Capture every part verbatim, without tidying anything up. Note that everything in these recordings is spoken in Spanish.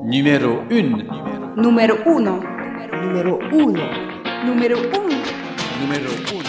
Numéro un. Numero uno. Numero uno. Numero uno. Numero uno.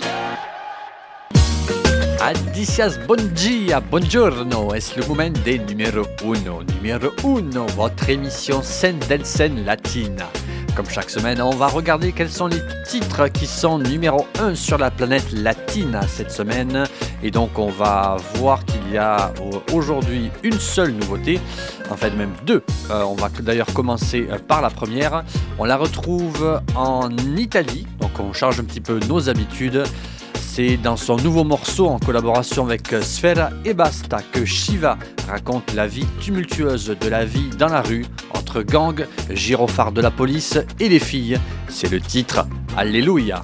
Adicias, bon dia, buongiorno, est le moment des numéro uno. Numéro uno, votre émission Scène del Scène Latina. Comme chaque semaine, on va regarder quels sont les titres qui sont numéro un sur la planète latine cette semaine. Et donc, on va voir qu'il y a aujourd'hui une seule nouveauté, en fait même deux. Euh, on va d'ailleurs commencer par la première. On la retrouve en Italie, donc on change un petit peu nos habitudes. C'est dans son nouveau morceau en collaboration avec Sfera Ebbasta que Shiva raconte la vie tumultueuse de la vie dans la rue entre gangs, gyrophares de la police et les filles. C'est le titre Alléluia.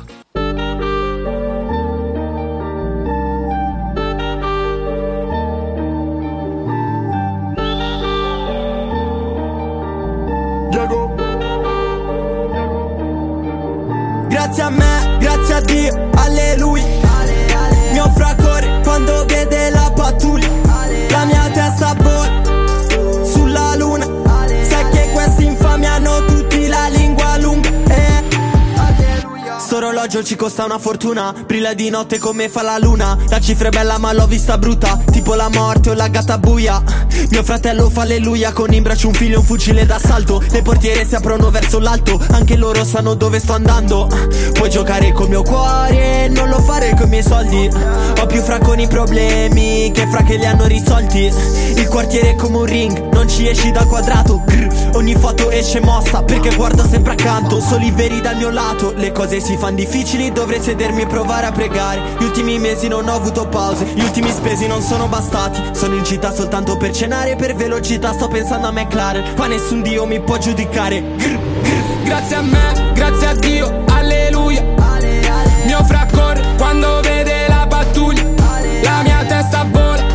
Grazie a me, grazie a Dio, alleluia. Mi offre a cuore quando vede la pattuglia. La mia testa vola sulla luna. Sai che questi infami hanno tutti la lingua lunga. Eh. St'orologio ci costa una fortuna. Brilla di notte come fa la luna. La cifra è bella ma l'ho vista brutta, tipo la morte o la gatta buia. Mio fratello fa alleluia, con in braccio un figlio e un fucile d'assalto. Le portiere si aprono verso l'alto, anche loro sanno dove sto andando. Puoi giocare col mio cuore, non lo fare coi miei soldi. Ho più fra con i problemi che fra che li hanno risolti. Il quartiere è come un ring, non ci esci dal quadrato. Grr, ogni foto esce mossa, perché guardo sempre accanto. Soli veri dal mio lato, le cose si fanno difficili, dovrei sedermi e provare a pregare. Gli ultimi mesi non ho avuto pause, gli ultimi spesi non sono bastati. Sono in città soltanto per cenare, per velocità sto pensando a McLaren. Qua nessun dio mi può giudicare. Grr, grr. Grazie a me, grazie a Dio, alleluia. Mi offre a correre quando vede la pattuglia. La mia testa vola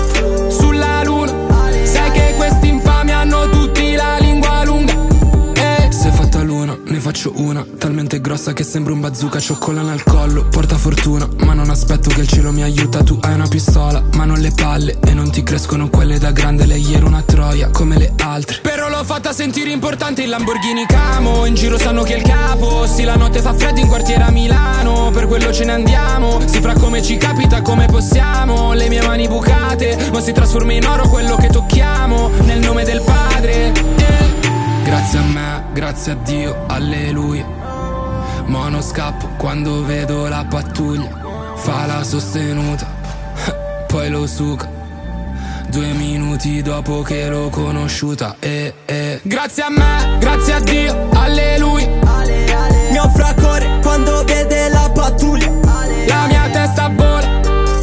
sulla luna. Sai che questi infami hanno tutti la lingua lunga. Eh. Se fatta luna, ne faccio una talmente grossa che sembra un bazooka. Cioccolana al collo, porta fortuna, ma non aspetto che il cielo mi aiuta. Tu hai una pistola, ma non le palle, e non ti crescono quelle da grande. Lei era una troia, come le altre, però l'ho fatta sentire importante. Il Lamborghini Camo, in giro sanno che è il capo. Sì, la notte fa freddo in quartiere a Milano, per quello ce ne andiamo. Si fra come ci capita, come possiamo. Le mie mani bucate, ma si trasforma in oro quello che tocchiamo, nel nome del Padre. eh. Grazie a me, grazie a Dio, alleluia. Mono scappo quando vedo la pattuglia. Fa la sostenuta, poi lo suca. Due minuti dopo che l'ho conosciuta. eh, eh. Grazie a me, grazie a Dio, alleluia. Mi offre a cuore quando vede la pattuglia. La mia testa vola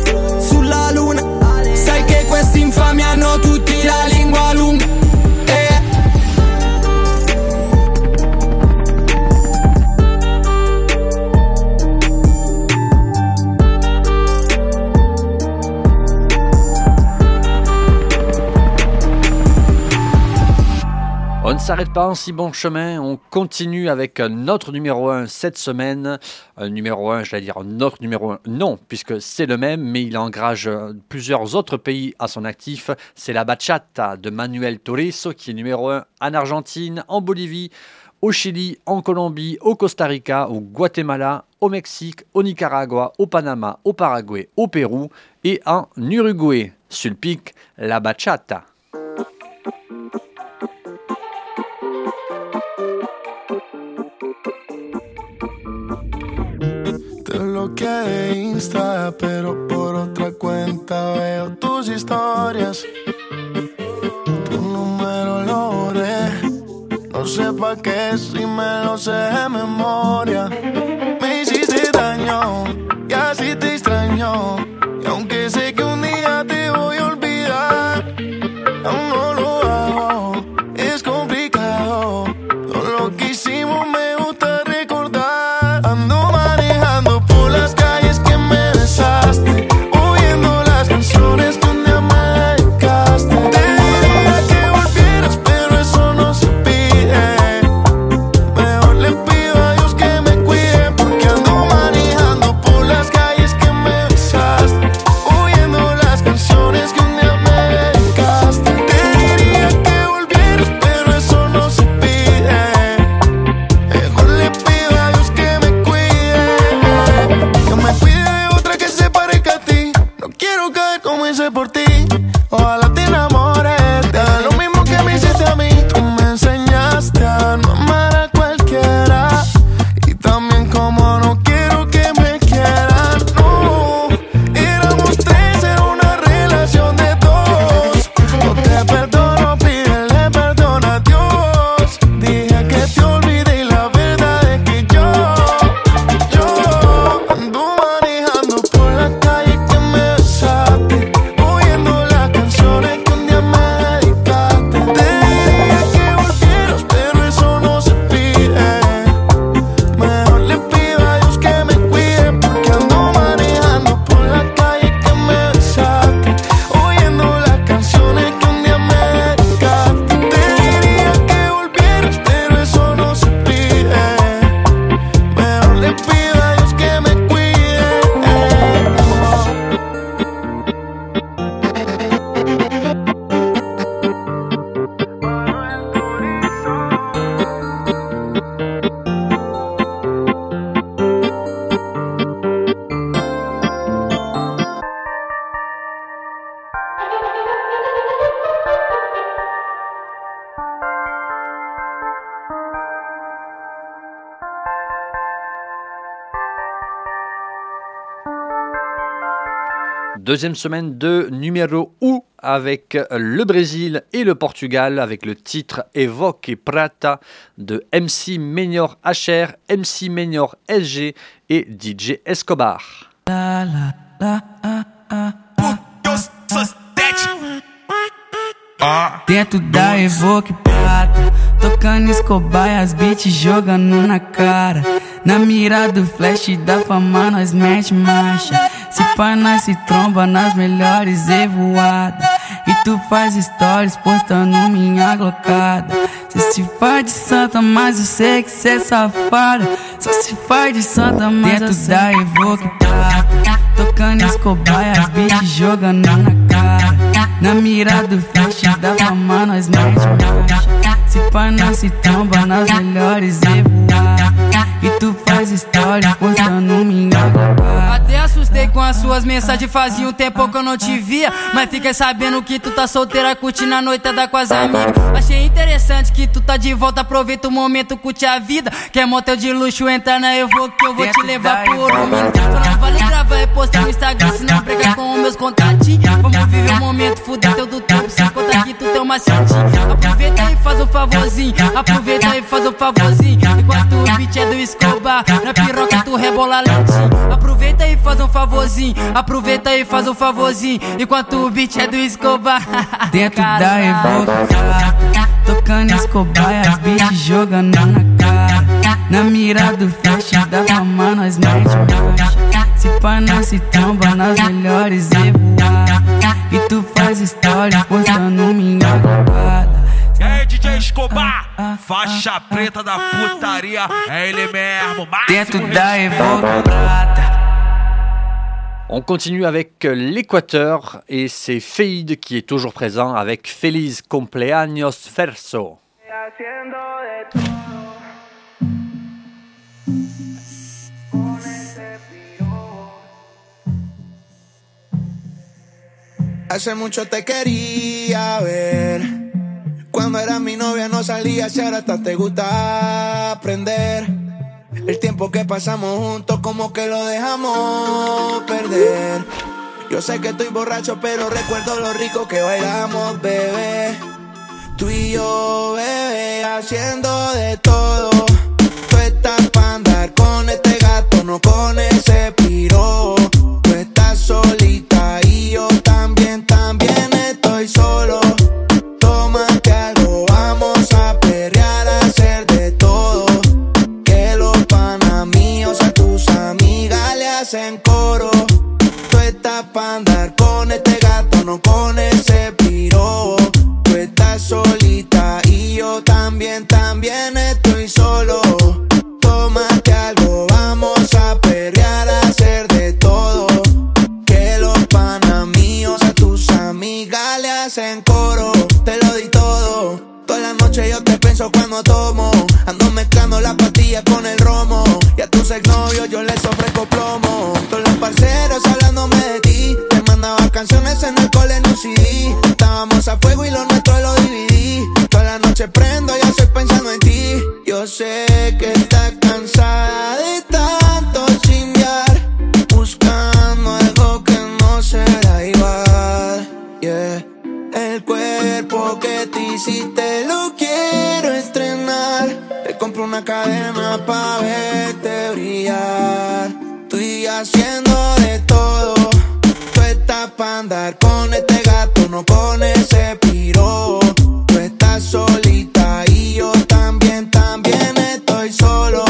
sulla luna. Sai che questi infami hanno tutti la lingua lunga. eh. On ne s'arrête pas en si bon chemin, on continue avec un autre numéro un cette semaine. Un numéro un, j'allais dire un autre numéro un, non, puisque c'est le même, mais il engage plusieurs autres pays à son actif. C'est la bachata de Manuel Turizo, qui est numéro un en Argentine, en Bolivie, au Chili, en Colombie, au Costa Rica, au Guatemala, au Mexique, au Nicaragua, au Panama, au Paraguay, au Pérou et en Uruguay. Sur le pic, la bachata. Te bloqueé de Insta, pero por otra cuenta veo tus historias. Tu número lo borré, no sé pa' qué si me lo sé de memoria. Me hiciste daño y así te extraño. Y aunque sé que un día te voy a olvidar, aún no lo hago, es complicado. Todo lo que hicimos me gusta recordar. Ando manejando por las calles que me besaste, oyendo las canciones que un día me dedicaste. Te diría que volvieras, pero eso no se pide. Mejor le pido a Dios que me cuide. Deuxième semaine de numéro un avec le Brésil et le Portugal avec le titre Evoque Prata de M C Menor H R, M C Menor S G et D J Escobar. La, la, la, ah, ah, ah, ah. Dentro da Evoque Prata, tocando Escobar e as beats jogando na cara. Na mira do flash da fama nós mete marcha. Se pá nós se tromba nas melhores evoadas. E tu faz stories postando minha glocada. Cê se faz de santa, mas eu sei que cê é safada. Só se faz de santa, mas dentro da Evoque Prata, tocando Escobar e as beats jogando na cara. Na mira do flash da fama nós mete marcha. Se pá nós se tromba nas melhores evoadas. E tu faz stories postando minha glocada. Até assustei com as suas mensagens, fazia um tempo que eu não te via. Mas fiquei sabendo que tu tá solteira, curtindo a noitada com as amigas. Achei interessante que tu tá de volta, aproveita o momento, curte a vida. Quer motel de luxo, entra na Evoque que eu vou te levar pro ouro. Só não vale gravar e postar no Instagram, se não briga com os meus contatinhos. Vamos viver o momento, fuder teu do tempo, sem contar que tu tem uma macetinho. Aproveita e faz o favorzinho, aproveita e faz o favorzinho. Enquanto o beat é do Escobar, na piroca tu rebola lentinho. Aproveita e faz um favorzinho, aproveita e faz um favorzinho. Enquanto o beat é do Escobar. Dentro da Evoque Prata, tocando Escobar e as beats jogando na cara. Na mira do flash da fama nós mete marcha. Se pá nós se tromba nas melhores evoadas. E tu faz stories postando minha glocada. E aí, D J Escobar, faixa preta da putaria, é ele mesmo, dentro da Evoque Prata. On continue avec l'Équateur et c'est Feid qui est toujours présent avec Feliz Cumpleaños Verso. Hace mucho te quería ver. Cuando eras mi novia no salías y ahora hasta te gusta aprender. El tiempo que pasamos juntos como que lo dejamos perder. Yo sé que estoy borracho pero recuerdo lo rico que bailamos, bebé. Tú y yo, bebé, haciendo de todo. Tú estás pa' andar con este gato, no con ese piro. Tú estás solita y yo también, también estoy solo. Tómate algo, vamos a perrear, a hacer de todo. Que los panas míos a tus amigas le hacen coro. Tú estás pa' andar con este gato, no con ese piro. Tú estás solita y yo también, también estoy solo. Tómate algo, vamos a perrear, a hacer de todo. Que los panas míos a tus amigas le hacen coro. Te lo di todo, toda la noche yo te pienso cuando tomo. Ando mezclando las pastillas con el romo. Y a tus exnovios yo les ofrezco plomo. Todos los parceros hablándome de ti. Te mandaba canciones en el cole en un C D. Estábamos a fuego y lo nuestro lo dividí. Toda la noche prendo y estoy pensando en ti. Yo sé que estás cansada de tanto chingar, buscando algo que no será igual, yeah. El cuerpo que te hiciste lo quiero estrenar. Te compro una cadena pa' verte brillar. Estoy haciendo de todo. Tú estás pa' andar con este gato, no con ese piro. Tú estás solita y yo también, también estoy solo.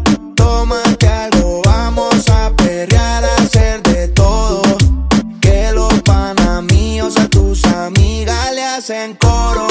Tómate algo, vamos a perrear, a hacer de todo. Que los panas míos a tus amigas le hacen coro.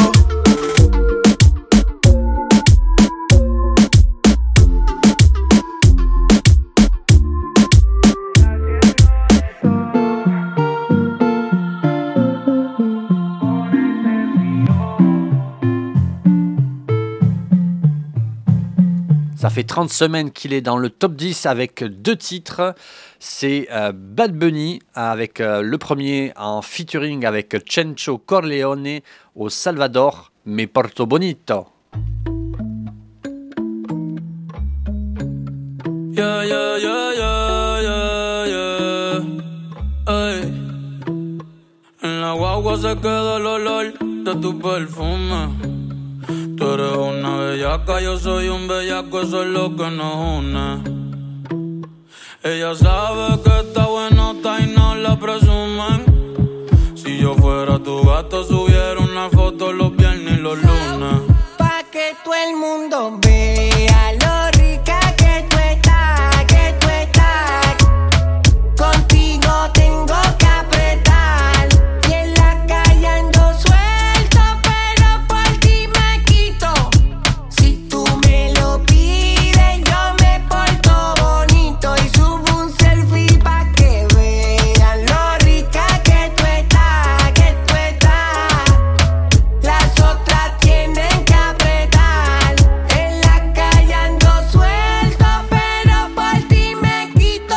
Ça fait trente semaines qu'il est dans le top dix avec deux titres. C'est euh, Bad Bunny avec euh, le premier en featuring avec Chencho Corleone au Salvador, Me Porto Bonito. Yeah, yeah, yeah, yeah, yeah, yeah. Ay. cuerpo se queda el olor de tu perfume. Tú eres una bellaca, yo soy un bellaco, eso es lo que nos une. Ella sabe que está buenota y no la presumen. Si yo fuera tu gato, subiera una foto los viernes y los lunes. Pa' que todo el mundo vea lo rica que tú estás, que tú estás. Contigo tengo que apretar y en la calle ando suelto, pero por ti me quito. Si tú me lo pides, yo me porto bonito y subo un selfie pa' que vean lo rica que tú estás, que tú estás. Las otras tienen que apretar, en la calle ando suelto, pero por ti me quito.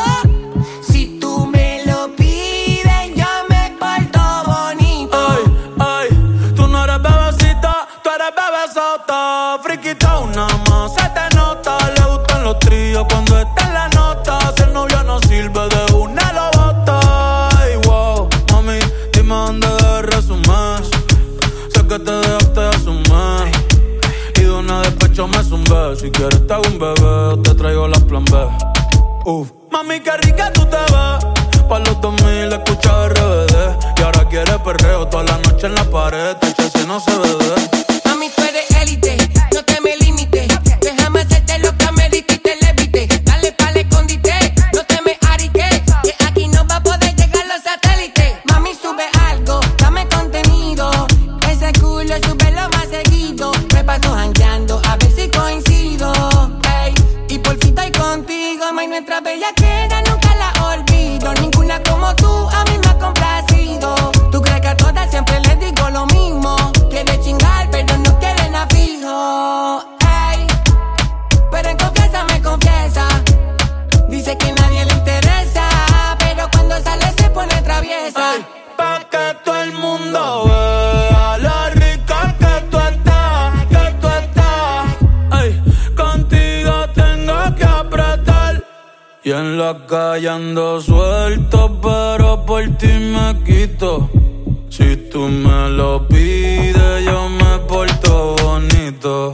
Si tú me lo pides, yo me porto bonito. Ay, ay, tú no eres bebecita, tú eres bebesota. Friquita una más, se te nota. Le gustan los tríos cuando está en la nota. Si el novio no sirve, de una lo bota. Ay, wow, mami, dime dónde debe resumir. Sé que te dejaste de asumir y de una despecho me zumbé. Si quieres te hago un bebé o te traigo las plan B. Uf, mami, qué rica tú te ves. Pa' los dos mil escucha R B D. Y ahora quiere perreo toda la noche en la pared. Tache, si no se ve de. Mami, tú eres élite, no te me limites. Déjame hacerte lo que me diste y te levite. Dale pa'l escondite, no te me ariques, que aquí no va a poder llegar los satélites. Mami, sube algo, dame contenido. Ese culo súbelo más seguido. Me paso jangueando a ver si coincido. Ey, y por fin estoy contigo. May, nuestra bellaquera nunca la olvido. Ninguna como tú a mí me ha complacido. Tú crees que a todas siempre les digo lo mismo. Quiere chingar pero no quiere nada fijo. Ey, pero en confianza me confiesa. Dice que nadie le interesa, pero cuando sale se pone traviesa. Ay, pa' que todo el mundo vea lo rica que tú estás, que tú estás. Ay, contigo tengo que apretar y en la calle ando suelto, pero por ti me quito. Si tú me lo pides, yo me porto bonito.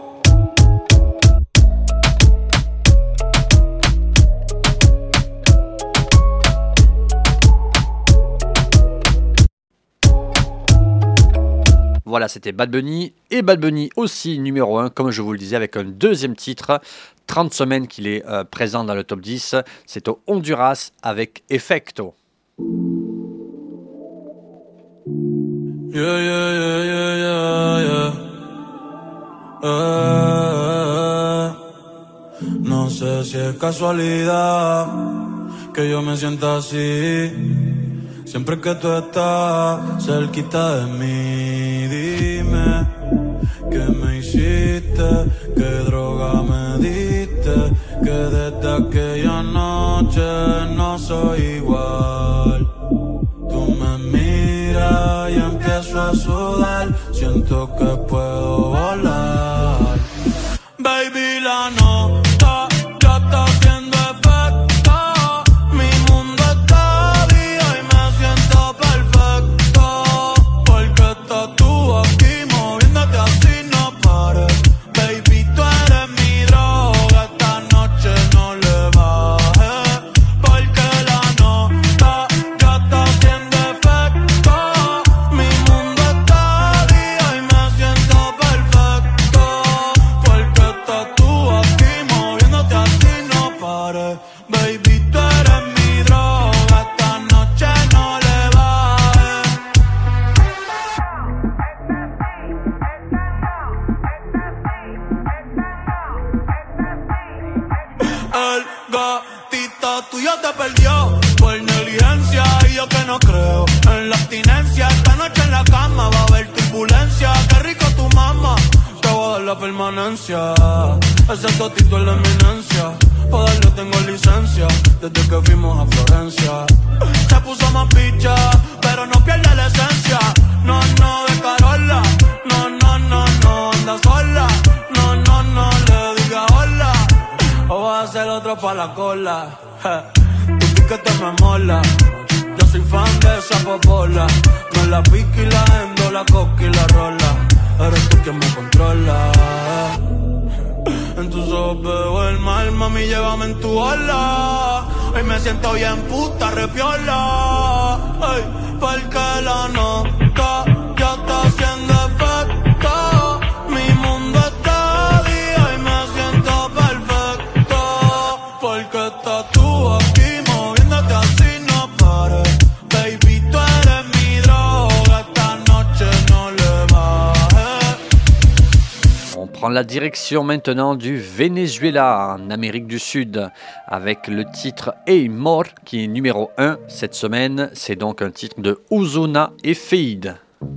Voilà, c'était Bad Bunny. Et Bad Bunny aussi numéro un, comme je vous le disais, avec un deuxième titre. trente semaines qu'il est euh, présent dans le top dix. C'est au Honduras avec Efecto. Yeah, yeah, yeah, yeah, yeah, yeah. Eh, no sé si es casualidad que yo me sienta así. Siempre que tú estás cerquita de mí, dime qué me hiciste, qué droga me diste, que desde aquella noche no soy igual. Tú me miras y empiezo a sudar, siento que puedo volar. Baby, la nota ya está haciendo efecto. Mi mundo está vivo y me siento perfecto. Porque estás tú aquí moviéndote así, no pares. Baby, tú eres mi droga, esta noche no le bajes. Porque la nota ya está haciendo efecto. Mi mundo está vivo y me siento perfecto. Porque estás tú aquí moviéndote así, no pares. Baby, tú eres mi droga, esta noche no le bajes. El gatito tuyo te perdió por negligencia y yo que no creo en la abstinencia. Esta noche en la cama va a haber turbulencia. Qué rico tu mamá, te voy a dar la permanencia. Ese totito es la eminencia, pa' darle tengo licencia desde que fuimos a Florencia. Se puso más picha, pero no pierde la esencia. No, no, de Carola, no, no, no, no, anda sola. No, no, no, le diga hola, o vas a hacer otro pa' la cola. Je, tu piquete me mola, yo soy fan de esa popola. con la pica y la endo, la coca y la rola. Eres tú quien me controla. En tus ojos veo el mal, mami, llévame en tu ola. Hoy me siento bien puta, repiola. Ay, porque la nota ya está haciendo efecto. Mi mundo está día y me siento perfecto. Porque estás tú aquí moviéndote así, no pares. Baby, tú eres mi droga, esta noche no le bajes. On prend la direction maintenant du Venezuela, en Amérique du Sud, avec le titre Hey More, qui est numéro un cette semaine. C'est donc un titre de Ozuna et Feid.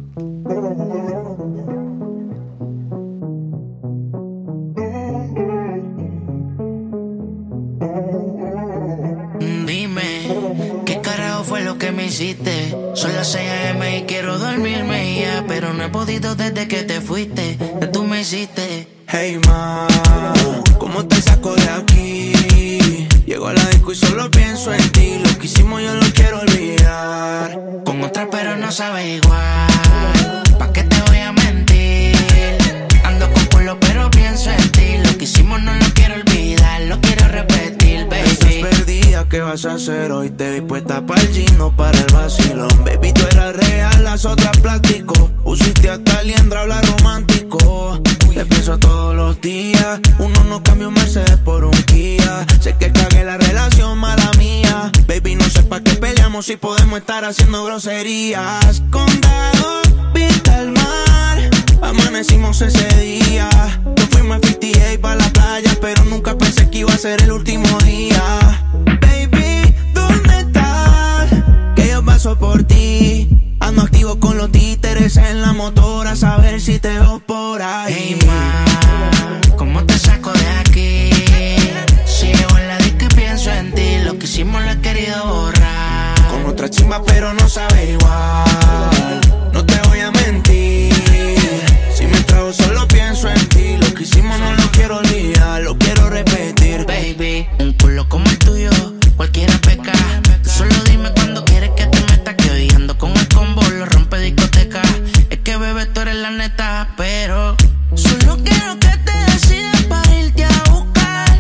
Dime, ¿qué carajo fue lo que me hiciste? Son las seis a eme y quiero dormirme ya, pero no he podido desde que te fuiste. ¿Qué tú me hiciste? Hey ma, ¿cómo te saco de aquí? Llego a la disco y solo pienso en ti. Lo que hicimos yo lo quiero olvidar. Con otra pero no sabe igual. ¿Pa' qué te voy a mentir? Ando con culo pero pienso en ti. Lo que hicimos no lo quiero olvidar. Lo quiero repetir, baby. Estás perdida, ¿qué vas a hacer hoy? Te vi puesta para el gino, para el vacilón. Baby, tú eras real, las otras plástico. Usiste hasta liendra, habla romántico. Te pienso todos los días. Uno no cambia un Mercedes por un Kia. Sé que cagué la relación, mala mía. Baby, no sé pa' qué peleamos si podemos estar haciendo groserías. Condado, vista al mar. Amanecimos ese día. Nos fuimos a cincuenta y ocho pa' la playa, pero nunca pensé que iba a ser el último día. Baby, ¿dónde estás? Que yo paso por ti. Ando activo con los títeres en la motora, a saber si te veo por ahí. Hey ma, ¿cómo te saco de aquí? Si llego en la disco y pienso en ti. Lo que hicimos lo he querido borrar. Con otra chimba pero no sabe igual. No te voy a mentir. Si me trago solo pienso en ti. Lo que hicimos no lo quiero olvidar. Lo quiero repetir. Baby, un culo como el tuyo cualquiera peca. Tú solo dime cuando quieres que te meta. Que hoy ando con el combo, lo rompe discoteca. Es que bebé tú eres la neta, pero solo quiero que te decidas para irte a buscar.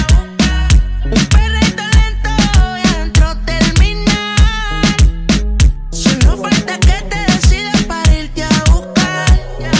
Un perrito lento y adentro terminar. Solo falta que te decidas para irte a buscar.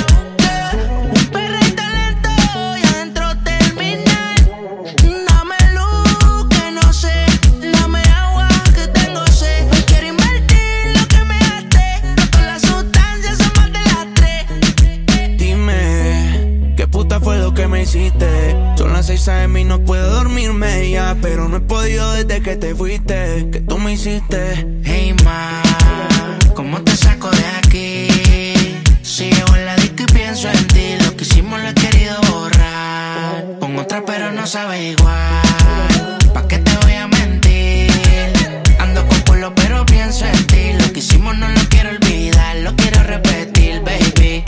Un perrito lento y adentro terminar. Dame luz que no sé, dame agua que tengo sed. Hoy quiero invertir lo que me gasté. No con las sustancias son más de las tres. Dime, ¿qué puta fue lo que me hiciste? Son las seis a eme y no puedo dormirme ya. Pero no he podido desde que te fuiste. ¿Qué tú me hiciste? Hey ma, ¿cómo te saco de aquí? Si llego en la disco y pienso en ti. Lo que hicimos lo he querido borrar. Con otra pero no sabe igual. ¿Pa' qué te voy a mentir? Ando con culo pero pienso en ti. Lo que hicimos no lo quiero olvidar. Lo quiero repetir, baby.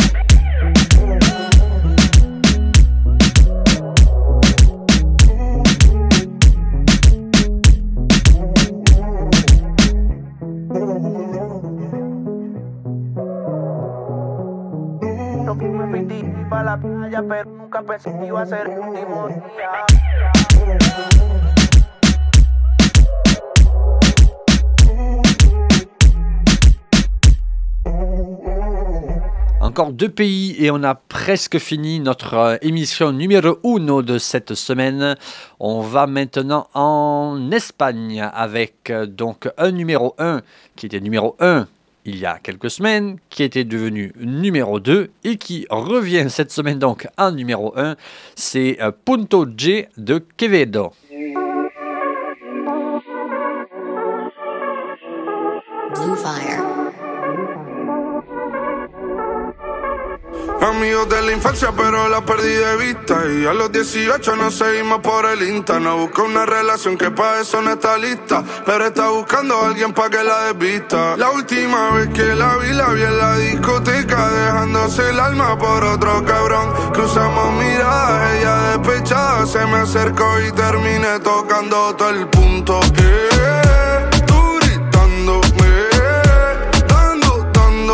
No fuimos cincuenta y ocho pa' la playa, pero nunca pensé que iba a ser el último día. Encore deux pays et on a presque fini notre euh, émission numéro uno de cette semaine. On va maintenant en Espagne avec euh, donc un numéro un qui était numéro un il y a quelques semaines, qui était devenu numéro deux et qui revient cette semaine donc en numéro un. C'est euh, Punto G de Quevedo. Blue Fire. Amigos de la infancia pero la perdí de vista. Y a los dieciocho nos seguimos por el Insta. No busca una relación que pa' eso no está lista, pero está buscando a alguien pa' que la desvista. La última vez que la vi, la vi en la discoteca, dejándose el alma por otro cabrón. Cruzamos miradas, ella despechada se me acercó y terminé tocando todo el punto. Yeah, tú gritándome, dando, dando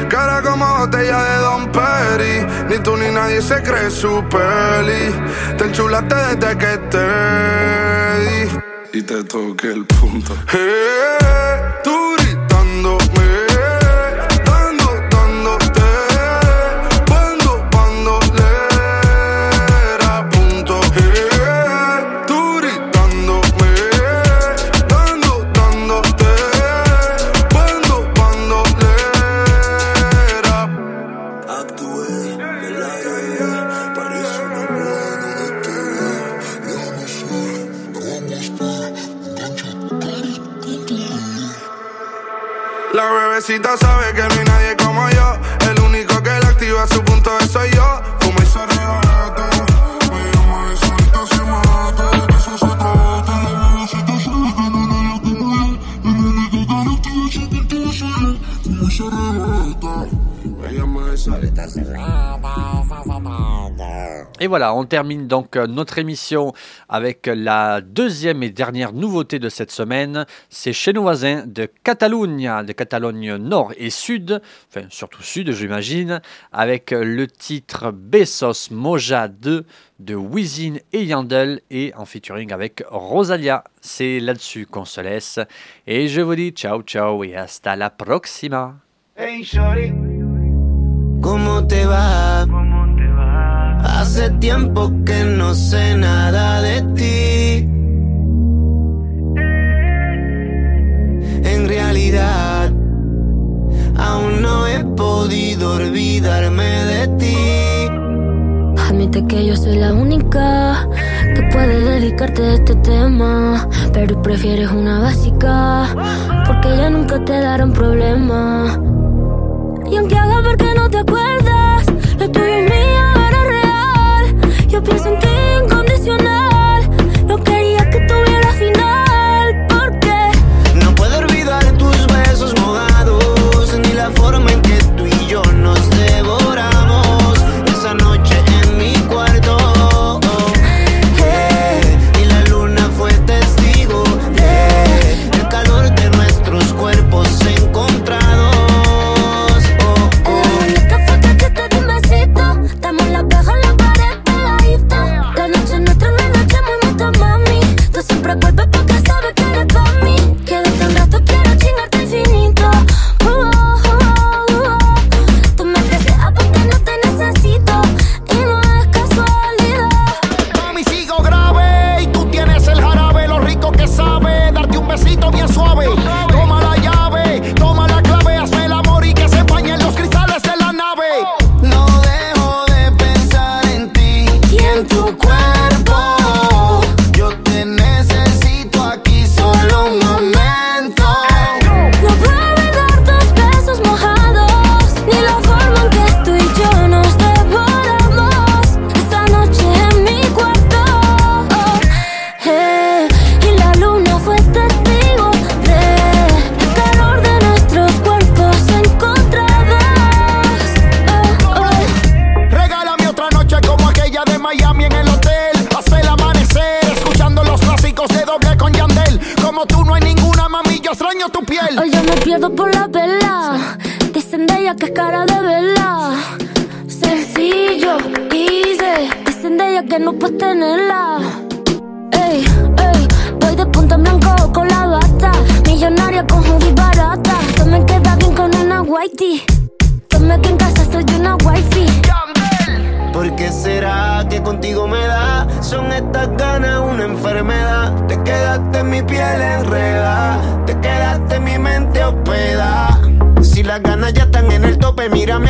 Cara como botella de Don Perry. Ni tú ni nadie se cree su peli. Te enchulaste desde que te di y te toqué el punto. Hey, tú gritándome, dando, dándote, cuando, cuando le era punto. Hey, tú gritándome, dando, dándote, cuando, cuando le era. Actué, me la llevé, parece una buena de ti. Ya no sé cómo está. La bebecita sabe que no hay nadie como yo. El único que la activa a su punto de soy yo. Fuma y se arrebata. Me llama esa ahorita se mata. De eso se trata. La bebecita sabe que no hay nadie como yo. El único que la activa a su punto de soy yo. Fuma y se arrebata. Me llama esa ahorita se Et voilà, on termine donc notre émission avec la deuxième et dernière nouveauté de cette semaine. C'est chez nos voisins de Catalogne, de Catalogne Nord et Sud, enfin surtout Sud j'imagine, avec le titre Besos Moja deux de Wisin et Yandel et en featuring avec Rosalia. C'est là-dessus qu'on se laisse et je vous dis ciao ciao et hasta la próxima. Hey shorty, ¿cómo te va? Hace tiempo que no sé nada de ti. En realidad, aún no he podido olvidarme de ti. Admite que yo soy la única que puede dedicarte a este tema, pero prefieres una básica, porque ya nunca te darán problema. Y aunque haga ver que no te acuerdas, lo tuyo y mío era real. Yo pienso en ti incondicional. No quería que tuviera final, porque no puedo olvidar tus besos mojados, ni la forma en que tú y yo nos devoramos esa noche en mi cuarto. Hey, y la luna fue testigo de el calor de nuestros cuerpos encontrados. Vuelve porque sabe que eres pa' mí. Que de tan rato quiero chingarte infinito. Uh, uh, uh, uh. Tú me deseas porque no te necesito y no es casualidad. Mami, sigo grave y tú tienes el jarabe, lo rico que sabe darte un besito bien suave. Toma la llave, toma la clave, hazme el amor y que se empañen los cristales de la nave. No dejo de pensar en ti y en tu cuerpo. Tu piel. Hoy yo me pierdo por la vela. Dicen de ella que es cara de vela. Sencillo, easy. Dicen de ella que no puedes tenerla. Ey, ey, voy de punta en blanco con la bata. Millonaria con hoodie barata. Tú me quedas bien con una whitey. Tome que en casa soy una wifey. ¿Por qué será que contigo me da? Son estas ganas una enfermedad. Te quedaste en mi piel enredada. Te quedaste en mi mente hospedada. Si las ganas ya están en el tope, mírame